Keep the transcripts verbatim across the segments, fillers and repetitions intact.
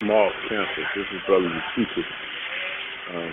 Small Cancer. This is Brother Yusika. Um,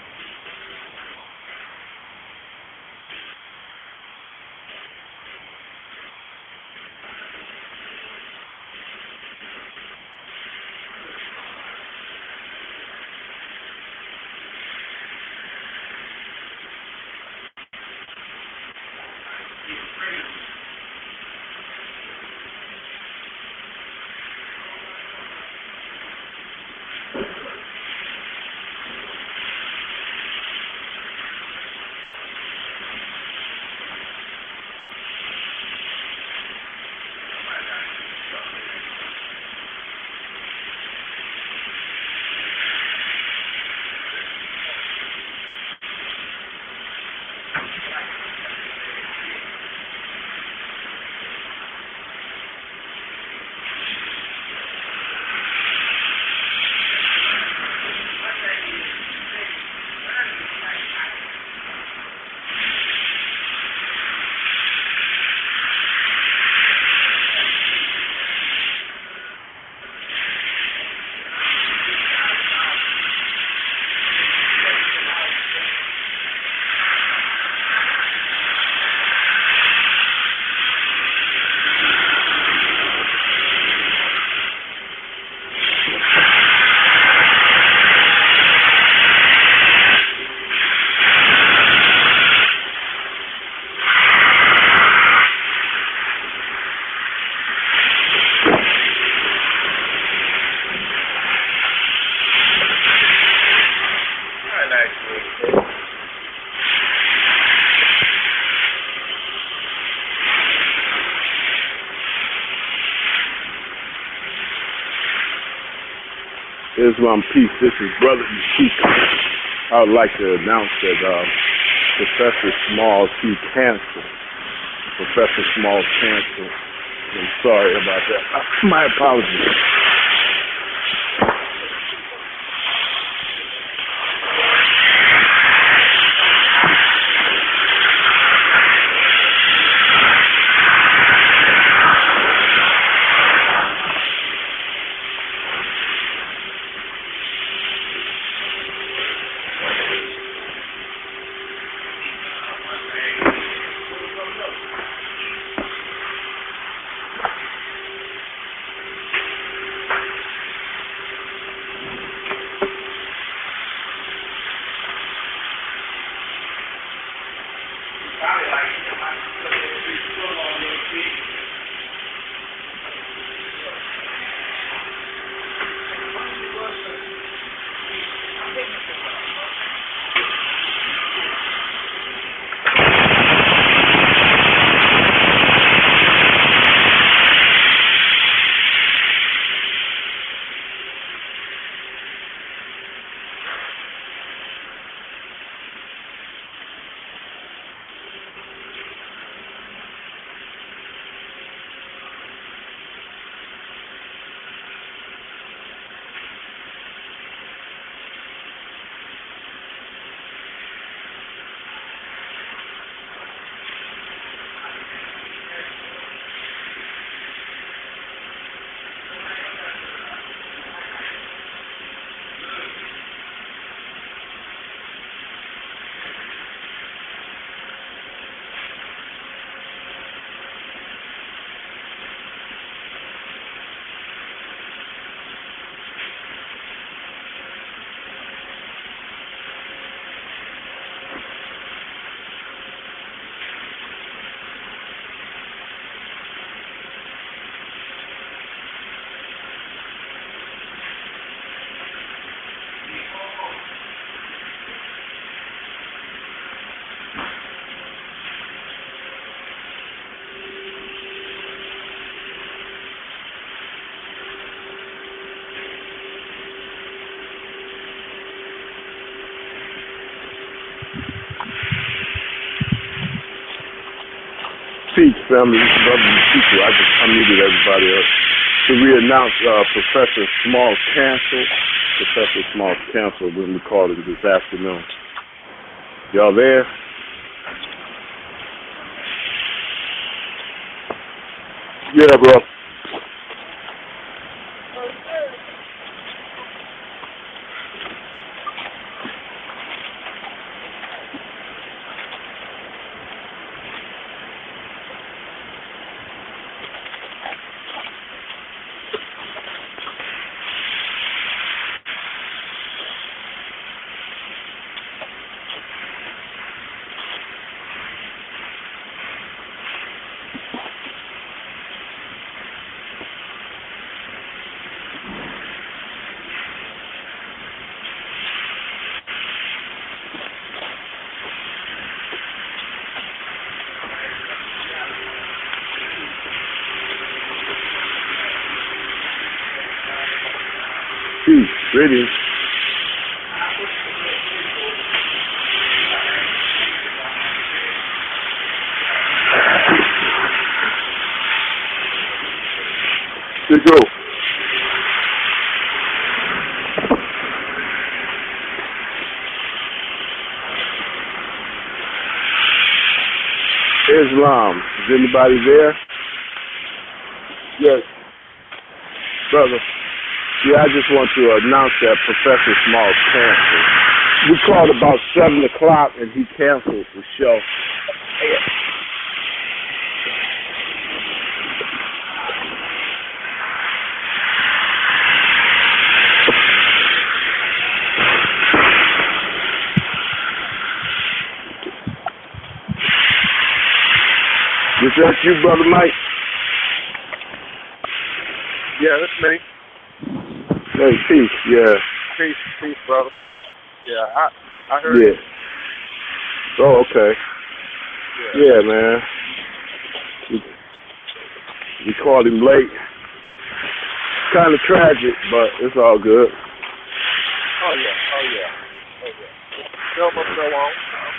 Islam Peace, this is Brother Yusika. I would like to announce that uh, Professor Small T. Cancer, Professor Small Cancer, I'm sorry about that. My apologies. Peace, family. This is Brother Yusika. I just unmuted everybody else to re-announce uh, Professor Small Cancer. Professor Small Cancer when we called him this afternoon. Y'all there? Yeah, bro. Peace. Greetings. Good go. Islam. Is anybody there? Yes. Brother. Yeah, I just want to announce that Professor Small canceled. We called about seven o'clock and he canceled the show. Is that you, Brother Mike? Yeah, that's me. Hey, peace, yeah. Peace, peace, brother. Yeah, I I heard Yeah. it. Oh, okay. Yeah, Yeah, man. We, we called him late. Kind of tragic, but it's all good. Oh, yeah, oh, yeah. Oh, yeah. Show must go on.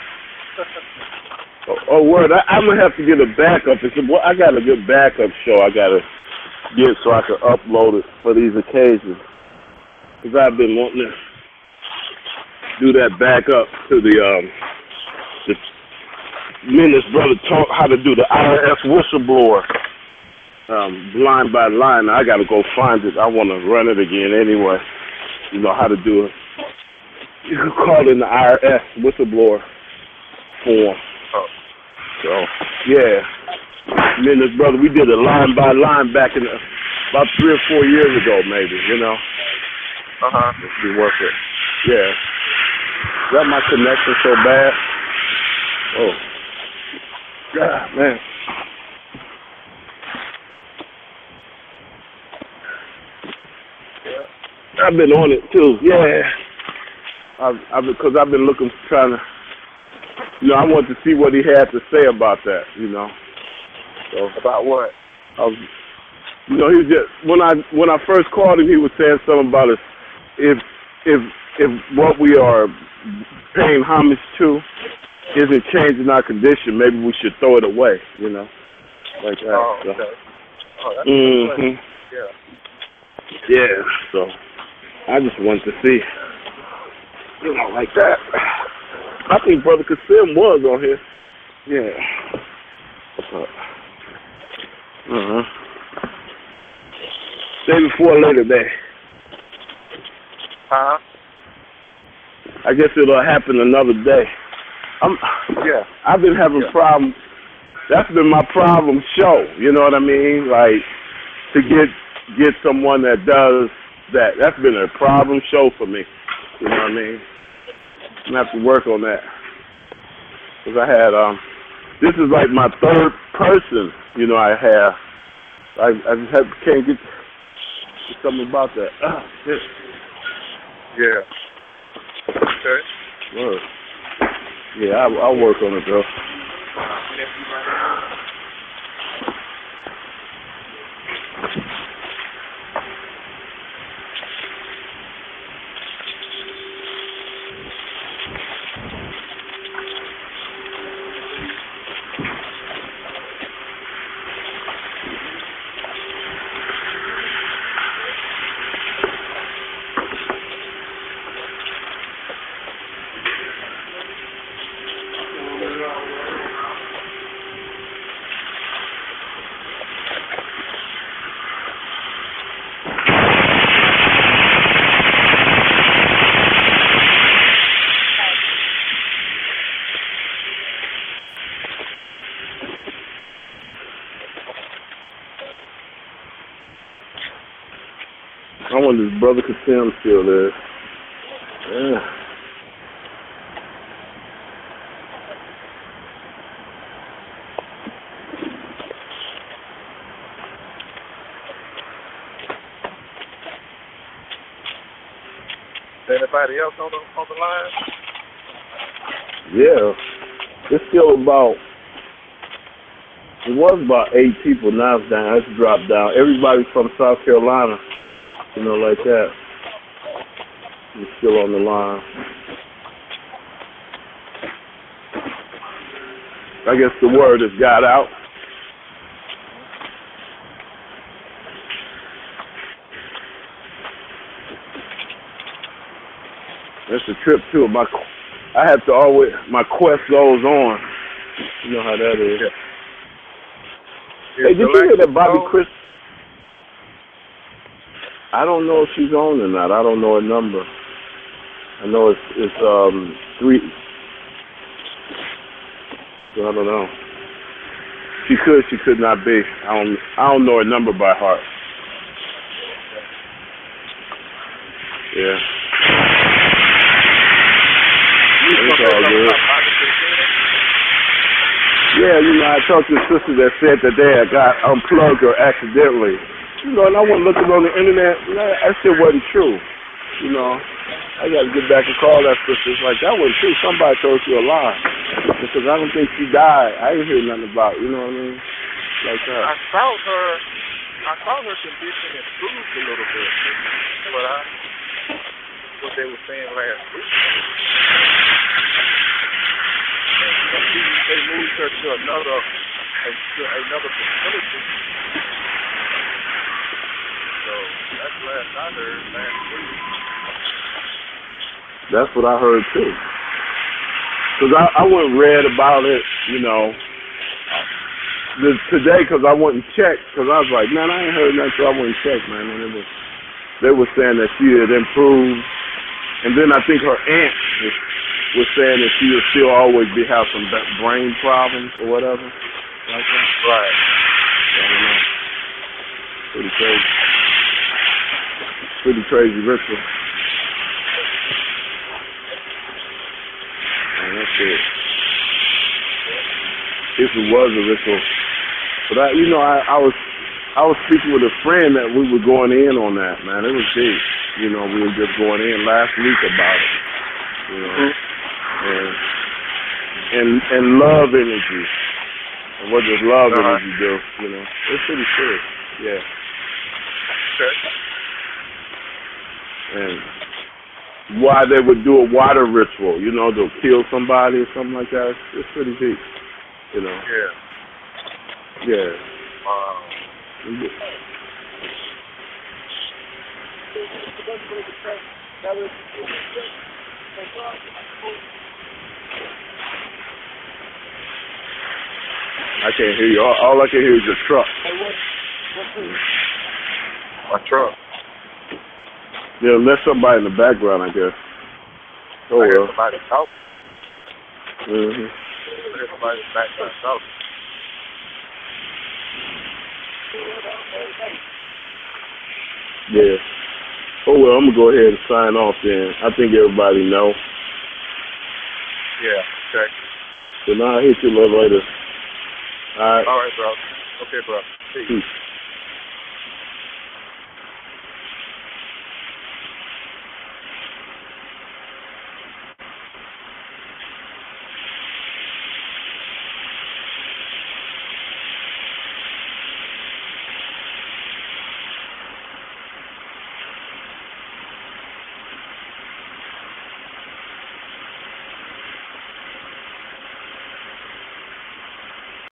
Oh, oh word, I, I'm going to have to get a backup. It's a, well, I got a good backup show I got to get so I can upload it for these occasions. Because I've been wanting to do that backup to the, um, the Menace brother taught how to do the I R S whistleblower um, line by line. I got to go find it. I want to run it again anyway. You know how to do it. You can call it in the I R S whistleblower form. Oh. So, yeah. Me and this brother, we did it line by line back in the, about three or four years ago, maybe, you know. Uh-huh. We work it. Yeah. Is that my connection so bad? Oh. God, man. Yeah. I've been on it, too. Yeah. I've, I've, because I've been looking, trying to, you know, I wanted to see what he had to say about that, you know. So, about what? I was, you know, he was just, when I when I first called him, he was saying something about us. If if if what we are paying homage to isn't changing our condition, maybe we should throw it away, you know, like that. Oh, so. okay. Oh, that's Mm-hmm. Yeah. Yeah. So I just wanted to see, you know, like that. I think Brother Kasim was on here. Yeah. What's up? Uh-huh. Day before later day. Huh? I guess it'll happen another day. I'm, Yeah. I've been having yeah. problems. That's been my problem show. You know what I mean? Like, to get get someone that does that. That's been a problem show for me. You know what I mean? I'm going to have to work on that. Because I had, um, this is like my third person, you know, I have. I, I just have, can't get something about that. Ah, shit. Yeah. Okay. Word. Yeah, I, I'll work on it, bro. I wonder if Brother Kasim still there. Yeah. Anybody else on the on the line? Yeah. It's still about, it was about eight people, now it's down, it's dropped down. Everybody from South Carolina, you know, like that. He's still on the line. I guess the word has got out. That's a trip too. My, I have to always, my quest goes on. You know how that is. Yeah. Hey, did you hear that Bobby Chris? I don't know if she's on or not. I don't know her number. I know it's it's um three. I don't know. She could, she could not be. I don't I don't know her number by heart. Yeah. It's all good. Yeah, you know, I talked to a sister that said that they had got unplugged her accidentally. You know, and I went looking on the internet, and that, that shit wasn't true. You know, I got to get back and call that sister. It's like, that wasn't true. Somebody told you a lie. Because I don't think she died. I ain't hear nothing about it, you know what I mean? Like that. I thought her, I thought her condition improved a little bit. But I, what they were saying last week. They moved her to another, to another facility. So that's last I heard last week. That's what I heard too. Cause I, I went and read about it, you know, this, today. Cause I went and checked. Cause I was like, man, I ain't heard nothing, so I went and checked, man. And it was, they were saying that she had improved, and then I think her aunt was, was saying that she would still always be have some brain problems or whatever. Like that. Right. I don't know. Pretty crazy. Pretty crazy ritual. And that's it. If it was a ritual. But I, you know, I, I was, I was speaking with a friend that we were going in on that, man. It was deep. You know, we were just going in last week about it. You know. Mm-hmm. And, and and love energy. And what does love uh-huh. energy do? You know, it's pretty serious. Yeah. Okay. And why they would do a water ritual? You know, to kill somebody or something like that. It's, it's pretty deep. You know. Yeah. Yeah. Wow. I can't hear you. All, all I can hear is your truck. My truck. Yeah, unless somebody in the background, I guess. Oh, I hear well. somebody talking. Mm-hmm. I hear somebody in the background talking. Yeah. Oh, well, I'm going to go ahead and sign off then. I think everybody know. Yeah, okay. So now I'll hit you a little later. All right. All right, bro. Okay, bro. Peace. Peace.